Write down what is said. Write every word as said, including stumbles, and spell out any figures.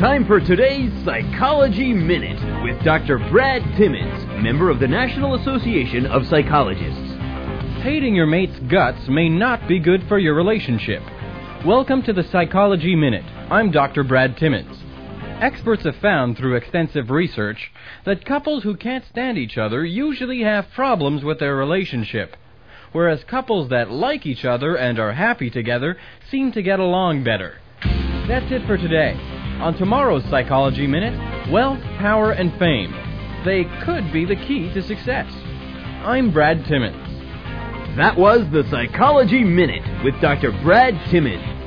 time for today's Psychology Minute with Doctor Brad Timmons, member of the National Association of Psychologists. Hating your mate's guts may not be good for your relationship. Welcome to the Psychology Minute. I'm Doctor Brad Timmons. Experts have found through extensive research that couples who can't stand each other usually have problems with their relationship, whereas couples that like each other and are happy together seem to get along better. That's it for today. On tomorrow's Psychology Minute, wealth, power, and fame. They could be the key to success. I'm Brad Timmons. That was the Psychology Minute with Doctor Brad Timmons.